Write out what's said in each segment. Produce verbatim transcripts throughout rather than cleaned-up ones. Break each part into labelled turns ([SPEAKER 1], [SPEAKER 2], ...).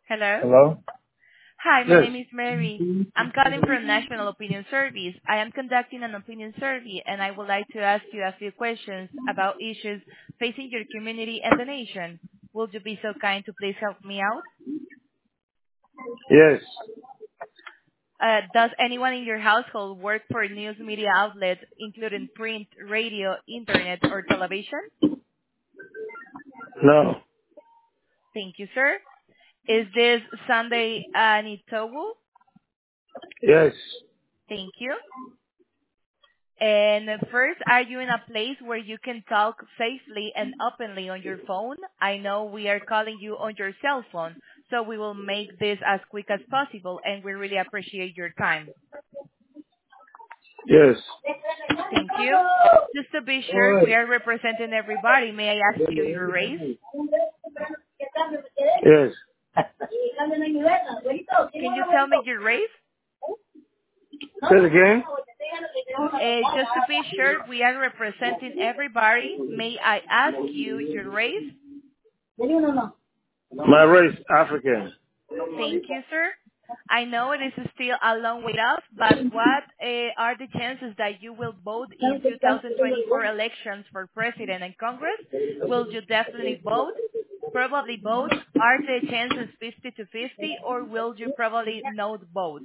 [SPEAKER 1] Hello.
[SPEAKER 2] Hello?
[SPEAKER 1] Hi, my
[SPEAKER 2] Yes.
[SPEAKER 1] name is Mary. I'm calling from National Opinion Service. I am conducting an opinion survey, and I would like to ask you a few questions about issues facing your community and the nation. Would you be so kind to please help me out?
[SPEAKER 2] Yes.
[SPEAKER 1] Uh, does anyone in your household work for news media outlets, including print, radio, internet, or television?
[SPEAKER 2] No.
[SPEAKER 1] Thank you, sir. Is this Sunday Anitogu?
[SPEAKER 2] Yes.
[SPEAKER 1] Thank you. And first, are you in a place where you can talk safely and openly on your phone? I know we are calling you on your cell phone, so we will make this as quick as possible, and we really appreciate your time.
[SPEAKER 2] Yes.
[SPEAKER 1] Thank you. Just to be sure we are representing everybody, may I ask you your race?
[SPEAKER 2] Yes.
[SPEAKER 1] Can you tell me your race?
[SPEAKER 2] Say it again.
[SPEAKER 1] Uh, just to be sure we are representing everybody, may I ask you your race?
[SPEAKER 2] My race, African.
[SPEAKER 1] Thank you, sir. I know it is still a long way off, but what uh, are the chances that you will vote in two thousand twenty-four elections for president and Congress? Will you definitely vote? Probably vote? Are the chances fifty to fifty, or will you probably not vote?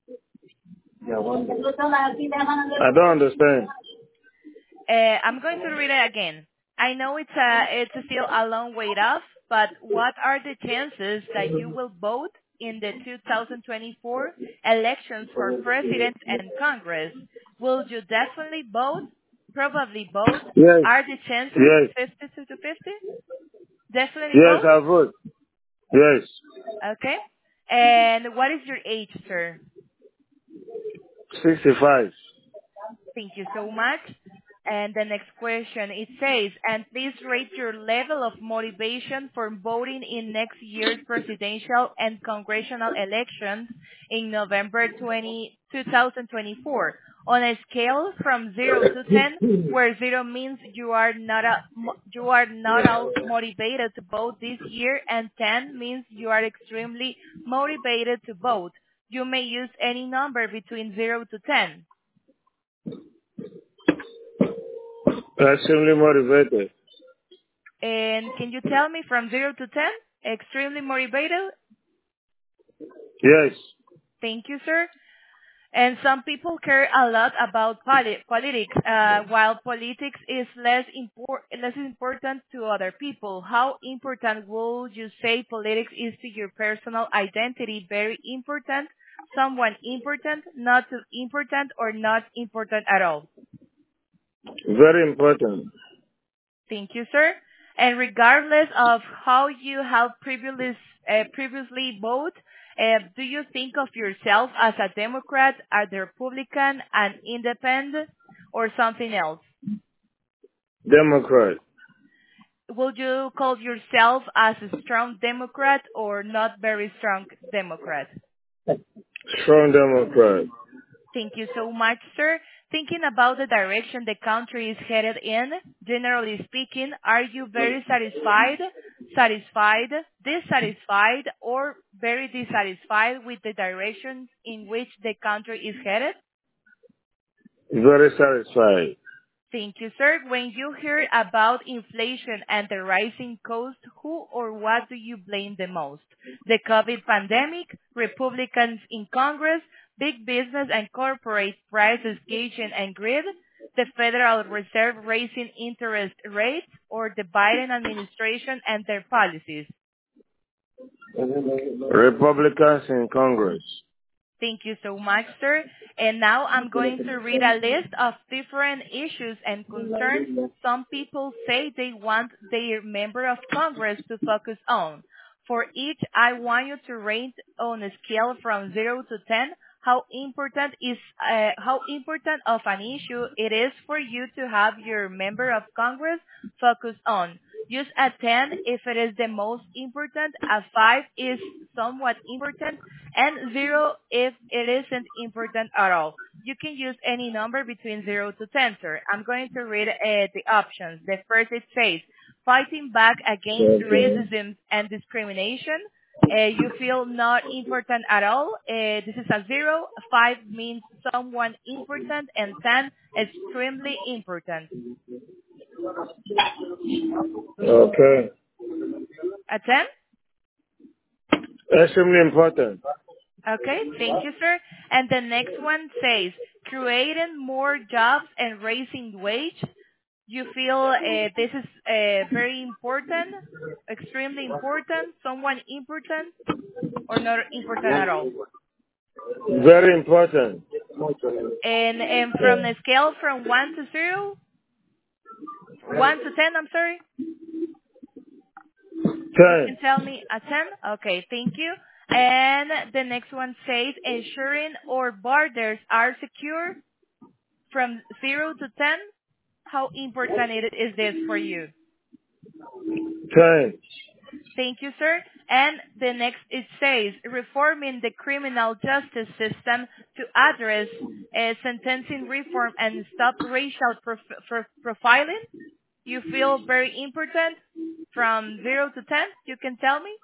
[SPEAKER 2] I don't understand.
[SPEAKER 1] Uh, I'm going to read it again. I know it's a, it's still a long way off, but what are the chances that you will vote in the two thousand twenty-four elections for president and Congress? Will you definitely vote? Probably vote?
[SPEAKER 2] Yes.
[SPEAKER 1] Are the chances
[SPEAKER 2] Yes.
[SPEAKER 1] fifty to fifty? Definitely
[SPEAKER 2] Yes,
[SPEAKER 1] vote?
[SPEAKER 2] I vote. Yes.
[SPEAKER 1] Okay. And what is your age, sir?
[SPEAKER 2] sixty-five.
[SPEAKER 1] Thank you so much. And the next question, it says, and please rate your level of motivation for voting in next year's presidential and congressional elections in November twentieth, twenty twenty-four on a scale from zero to ten, where zero means you are not a, mo- you are not all motivated to vote this year, and ten means you are extremely motivated to vote. You may use any number between zero to ten.
[SPEAKER 2] Extremely motivated.
[SPEAKER 1] And can you tell me from zero to ten? Extremely motivated?
[SPEAKER 2] Yes.
[SPEAKER 1] Thank you, sir. And some people care a lot about poli- politics, uh, while politics is less, impor- less important to other people. How important would you say politics is to your personal identity? Very important, someone important, not too important, or not important at all?
[SPEAKER 2] Very important.
[SPEAKER 1] Thank you, sir. And regardless of how you have previously uh, previously voted, uh, do you think of yourself as a Democrat, a Republican, an Independent, or something else?
[SPEAKER 2] Democrat.
[SPEAKER 1] Would you call yourself as a strong Democrat or not very strong Democrat?
[SPEAKER 2] Strong Democrat.
[SPEAKER 1] Thank you so much, sir. Thinking about the direction the country is headed in, generally speaking, are you very satisfied, satisfied, dissatisfied, or very dissatisfied with the direction in which the country is headed?
[SPEAKER 2] Very satisfied.
[SPEAKER 1] Thank you, sir. When you hear about inflation and the rising cost, who or what do you blame the most? The COVID pandemic, Republicans in Congress, big business and corporate prices gouging and greed, the Federal Reserve raising interest rates, or the Biden administration and their policies?
[SPEAKER 2] Republicans in Congress.
[SPEAKER 1] Thank you so much, sir. And now I'm going to read a list of different issues and concerns some people say they want their member of Congress to focus on. For each, I want you to rate on a scale from zero to ten how important is uh, how important of an issue it is for you to have your member of Congress focus on. Use a ten if it is the most important, a five is somewhat important, and zero if it isn't important at all. You can use any number between zero to ten, sir. I'm going to read uh, the options. The first, it says, fighting back against racism and discrimination. Uh, you feel not important at all. Uh, this is a zero. Five means someone important, and ten extremely important.
[SPEAKER 2] Okay.
[SPEAKER 1] A ten?
[SPEAKER 2] Extremely important.
[SPEAKER 1] Okay, thank you, sir. And the next one says, creating more jobs and raising wage. You feel uh, this is uh, very important, extremely important, someone important, or not important at all?
[SPEAKER 2] Very important.
[SPEAKER 1] And and from the scale from one to zero, one to ten, I'm sorry. You
[SPEAKER 2] Ten.
[SPEAKER 1] can tell me a ten. Okay, thank you. And the next one says, ensuring our borders are secure from zero to ten. How important it is this for you?
[SPEAKER 2] Ten.
[SPEAKER 1] Thank you, sir. And the next, it says, reforming the criminal justice system to address uh, sentencing reform and stop racial prof- prof- profiling. You feel very important from zero to ten? You can tell me?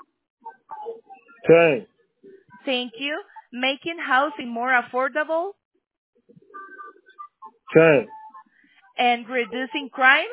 [SPEAKER 2] Ten.
[SPEAKER 1] Thank you. Making housing more affordable
[SPEAKER 2] Ten.
[SPEAKER 1] and reducing crime?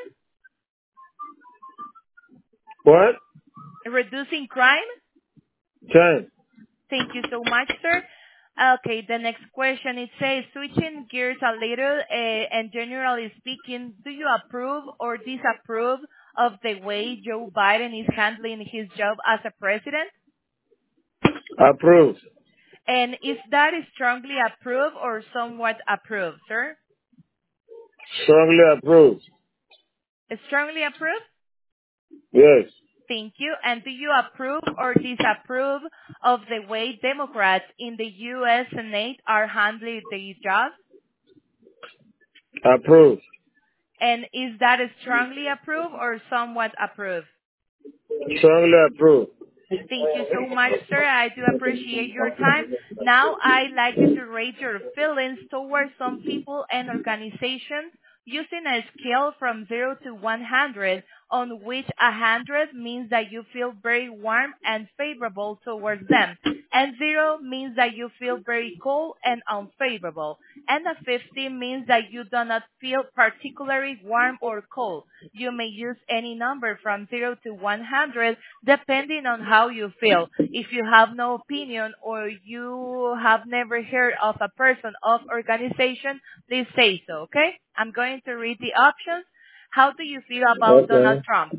[SPEAKER 2] What?
[SPEAKER 1] Reducing crime?
[SPEAKER 2] Ten.
[SPEAKER 1] Thank you so much, sir. Okay, the next question, it says, switching gears a little, uh, and generally speaking, do you approve or disapprove of the way Joe Biden is handling his job as a president?
[SPEAKER 2] Approved.
[SPEAKER 1] And is that strongly approved or somewhat approved, sir?
[SPEAKER 2] Strongly approved.
[SPEAKER 1] Strongly approved?
[SPEAKER 2] Yes.
[SPEAKER 1] Thank you. And do you approve or disapprove of the way Democrats in the U S Senate are handling their jobs?
[SPEAKER 2] Approved.
[SPEAKER 1] And is that strongly approved or somewhat approved?
[SPEAKER 2] Strongly approved.
[SPEAKER 1] Thank you so much, sir. I do appreciate your time. Now, I'd like you to rate your feelings towards some people and organizations using a scale from zero to one hundred, on which one hundred means that you feel very warm and favorable towards them, and zero means that you feel very cold and unfavorable, and a fifty means that you do not feel particularly warm or cold. You may use any number from zero to one hundred depending on how you feel. If you have no opinion or you have never heard of a person of organization, please say so, okay? I'm going to read the options. How do you feel about Donald
[SPEAKER 2] Okay.
[SPEAKER 1] Trump?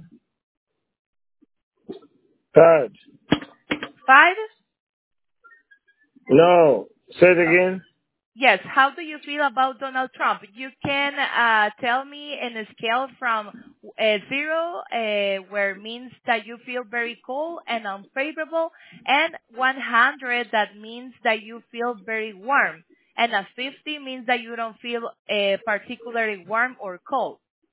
[SPEAKER 2] Third.
[SPEAKER 1] Five?
[SPEAKER 2] No. Say it again.
[SPEAKER 1] Yes. How do you feel about Donald Trump? You can uh, tell me in a scale from uh, zero, uh, where means that you feel very cold and unfavorable, and one hundred, that means that you feel very warm, and a fifty means that you don't feel uh, particularly warm or cold.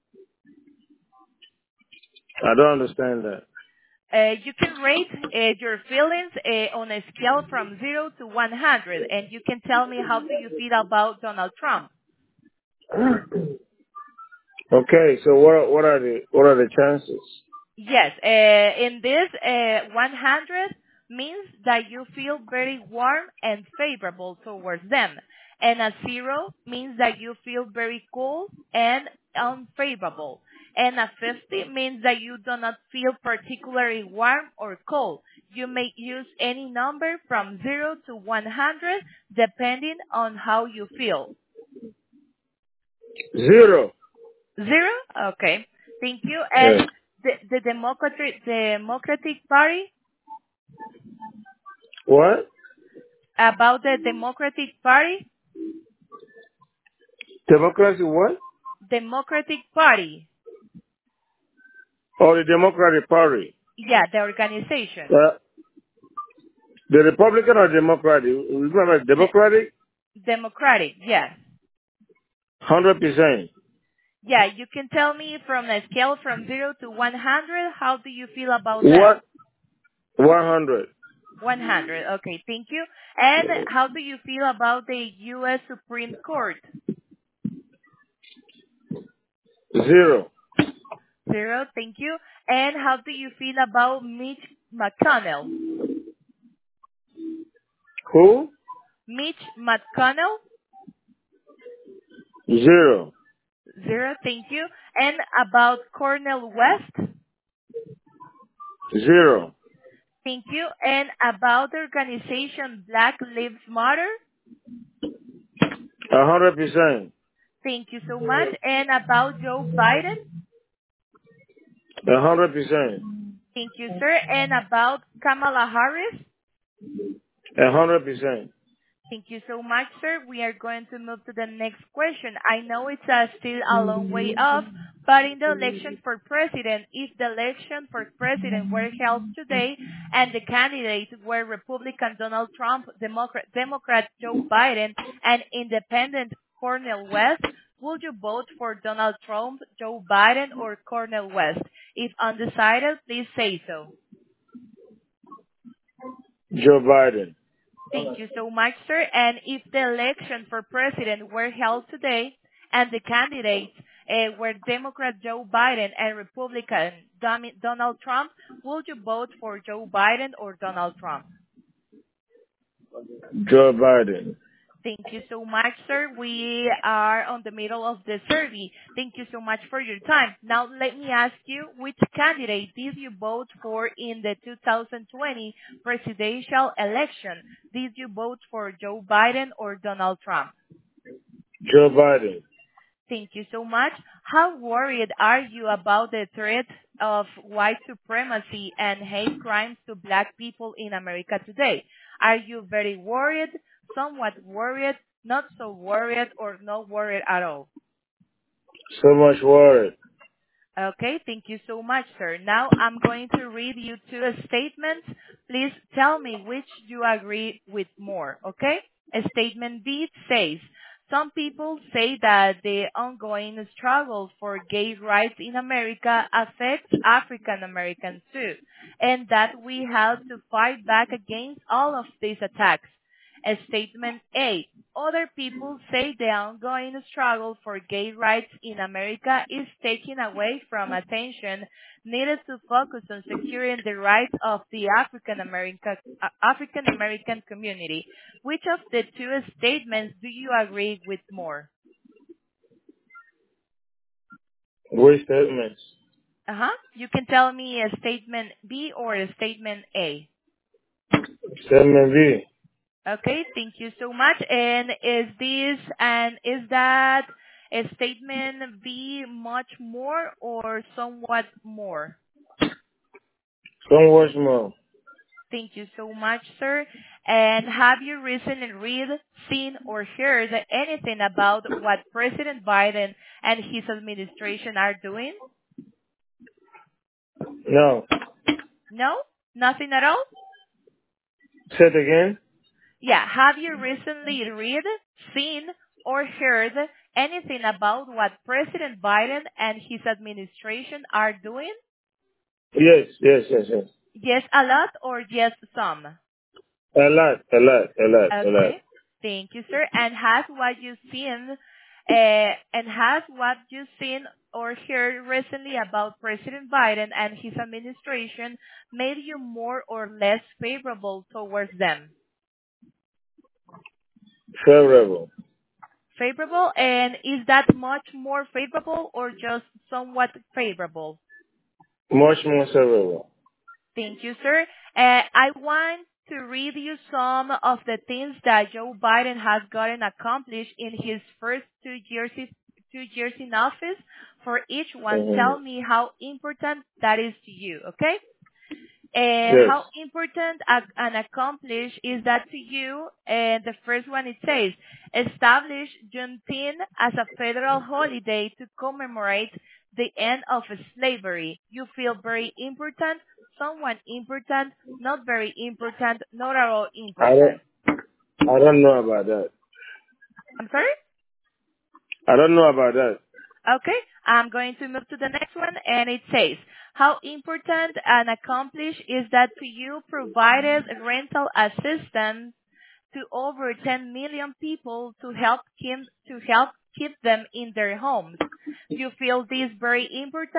[SPEAKER 2] I don't understand that.
[SPEAKER 1] Uh, you can rate uh, your feelings uh, on a scale from zero to one hundred, and you can tell me how do you feel about Donald Trump.
[SPEAKER 2] Okay. So what? What are the? What are the chances?
[SPEAKER 1] Yes, uh, in this, uh, one hundred means that you feel very warm and favorable towards them, and a zero means that you feel very cold and unfavorable, and a fifty means that you do not feel particularly warm or cold. You may use any number from zero to one hundred depending on how you feel.
[SPEAKER 2] Zero.
[SPEAKER 1] Zero? Okay. Thank you.
[SPEAKER 2] Yeah.
[SPEAKER 1] And the, the Democratic, Democratic Party,
[SPEAKER 2] What?
[SPEAKER 1] about the Democratic Party,
[SPEAKER 2] Democracy? What?
[SPEAKER 1] Democratic Party.
[SPEAKER 2] Or the Democratic Party?
[SPEAKER 1] Yeah, the organization.
[SPEAKER 2] Uh, the Republican or Democratic? Remember,
[SPEAKER 1] The
[SPEAKER 2] Democratic?
[SPEAKER 1] Democratic, yes.
[SPEAKER 2] Hundred percent.
[SPEAKER 1] Yeah, you can tell me from a scale from zero to one hundred, how do you feel about them?
[SPEAKER 2] What? One hundred.
[SPEAKER 1] one hundred, okay, thank you. And how do you feel about the U S Supreme Court?
[SPEAKER 2] Zero.
[SPEAKER 1] Zero, thank you. And how do you feel about Mitch, McConnell.
[SPEAKER 2] Who?
[SPEAKER 1] Mitch McConnell.
[SPEAKER 2] Zero.
[SPEAKER 1] Zero, thank you. And about Cornel West.
[SPEAKER 2] Zero.
[SPEAKER 1] Thank you. And about the organization Black Lives Matter.
[SPEAKER 2] A hundred percent.
[SPEAKER 1] Thank you so much. And about Joe Biden.
[SPEAKER 2] A hundred percent.
[SPEAKER 1] Thank you, sir. And about Kamala Harris.
[SPEAKER 2] A hundred percent.
[SPEAKER 1] Thank you so much, sir. We are going to move to the next question. I know it's uh, still a long way off, but in the election for president, if the election for president were held today and the candidates were Republican Donald Trump, Democrat, Democrat Joe Biden, and Independent Cornel West, would you vote for Donald Trump, Joe Biden, or Cornel West? If undecided, please say so.
[SPEAKER 2] Joe Biden.
[SPEAKER 1] Thank you so much, sir. And if the election for president were held today and the candidates uh, were Democrat Joe Biden and Republican Donald Trump, would you vote for Joe Biden or Donald Trump?
[SPEAKER 2] Joe Biden.
[SPEAKER 1] Thank you so much, sir. We are on the middle of the survey. Thank you so much for your time. Now, let me ask you, which candidate did you vote for in the two thousand twenty presidential election? Did you vote for Joe Biden or Donald Trump?
[SPEAKER 2] Joe Biden.
[SPEAKER 1] Thank you so much. How worried are you about the threat of white supremacy and hate crimes to black people in America today? Are you very worried, somewhat worried, not so worried, or not worried at all?
[SPEAKER 2] So much worried.
[SPEAKER 1] Okay, thank you so much, sir. Now I'm going to read you two statements. Please tell me which you agree with more, okay? Statement B says, some people say that the ongoing struggle for gay rights in America affects African Americans too, and that we have to fight back against all of these attacks. Statement A. Other people say the ongoing struggle for gay rights in America is taking away from attention needed to focus on securing the rights of the African American uh, African American community. Which of the two statements do you agree with more?
[SPEAKER 2] Which statements?
[SPEAKER 1] Uh-huh. You can tell me a statement B or a statement A.
[SPEAKER 2] Statement B.
[SPEAKER 1] Okay, thank you so much. And is this and is that a statement B much more or somewhat more?
[SPEAKER 2] Somewhat more.
[SPEAKER 1] Thank you so much, sir. And have you recently read, seen, or heard anything about what President Biden and his administration are doing?
[SPEAKER 2] No.
[SPEAKER 1] No? Nothing at all?
[SPEAKER 2] Say it again.
[SPEAKER 1] Yeah. Have you recently read, seen, or heard anything about what President Biden and his administration are doing?
[SPEAKER 2] Yes, yes, yes, yes.
[SPEAKER 1] Yes, a lot or just some?
[SPEAKER 2] A lot, a lot, a lot, a lot.
[SPEAKER 1] Okay. Thank you, sir. And has what you've seen, uh, and has what you've seen or heard recently about President Biden and his administration made you more or less favorable towards them?
[SPEAKER 2] Favorable.
[SPEAKER 1] Favorable, and is that much more favorable or just somewhat favorable?
[SPEAKER 2] Much more favorable.
[SPEAKER 1] Thank you, sir. Uh, I want to read you some of the things that Joe Biden has gotten accomplished in his first two years, two years in office. For each one,
[SPEAKER 2] Mm-hmm.
[SPEAKER 1] tell me how important that is to you, okay? Uh,
[SPEAKER 2] Yes.
[SPEAKER 1] how important a- and accomplished is that to you? And the first one, it says, establish Juneteenth as a federal holiday to commemorate the end of slavery. You feel very important, somewhat important, not very important, not at all
[SPEAKER 2] I
[SPEAKER 1] important.
[SPEAKER 2] don't, I don't know about that.
[SPEAKER 1] I'm sorry?
[SPEAKER 2] I don't know about that.
[SPEAKER 1] Okay, I'm going to move to the next one, and it says, how important and accomplished is that to you provided rental assistance to over ten million people to help keep, to help keep them in their homes? You feel this very important,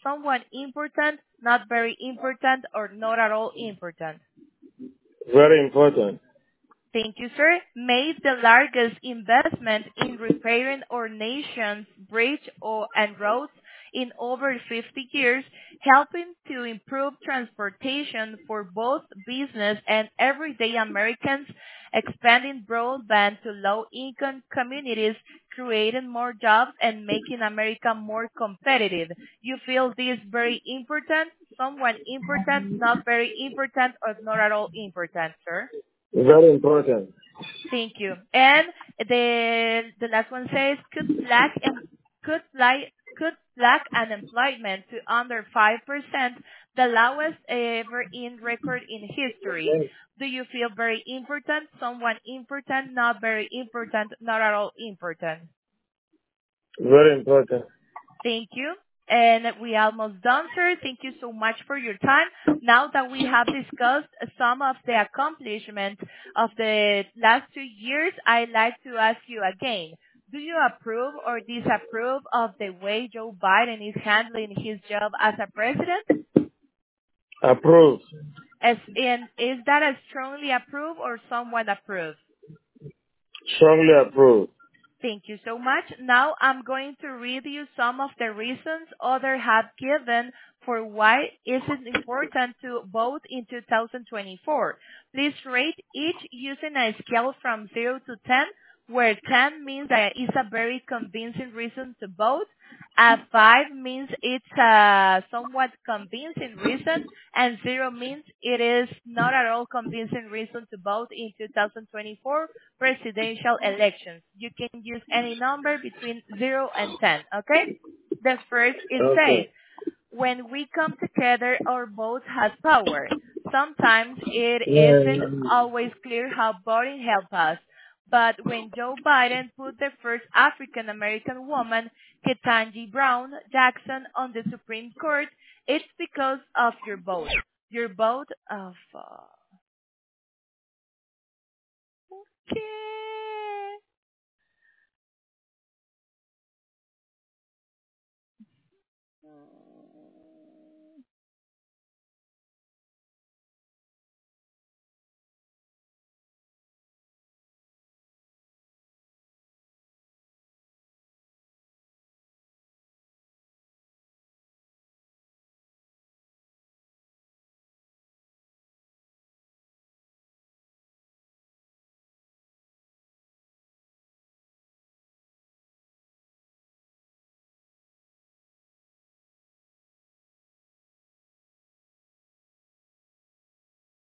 [SPEAKER 1] someone important, not very important, or not at all important?
[SPEAKER 2] Very important.
[SPEAKER 1] Thank you, sir. Made the largest investment in repairing our nation's bridge or, and roads in over fifty years, helping to improve transportation for both business and everyday Americans, expanding broadband to low-income communities, creating more jobs, and making America more competitive. You feel this very important, someone important, not very important, or not at all important, sir?
[SPEAKER 2] Very important.
[SPEAKER 1] Thank you. And the the last one says, could black and could black could black unemployment to under five percent, the lowest ever in record in history. Do you feel very important? Someone important, not very important, not at all important.
[SPEAKER 2] Very important.
[SPEAKER 1] Thank you. And we almost done, sir. Thank you so much for your time. Now that we have discussed some of the accomplishments of the last two years, I'd like to ask you again. Do you approve or disapprove of the way Joe Biden is handling his job as a president?
[SPEAKER 2] Approve.
[SPEAKER 1] As in, is that a strongly approve or somewhat approve?
[SPEAKER 2] Strongly approve.
[SPEAKER 1] Thank you so much. Now I'm going to read you some of the reasons others have given for why it is important to vote in two thousand twenty-four. Please rate each using a scale from zero to ten, where ten means that it's a very convincing reason to vote, a five means it's a somewhat convincing reason, and zero means it is not at all convincing reason to vote in two thousand twenty-four presidential elections. You can use any number between zero and ten, okay? The first is
[SPEAKER 2] Okay.
[SPEAKER 1] says, when we come together, our vote has power. Sometimes it isn't always clear how voting helps us. But when Joe Biden put the first African American woman, Ketanji Brown Jackson, on the Supreme Court, it's because of your vote. Your vote of... Uh, okay.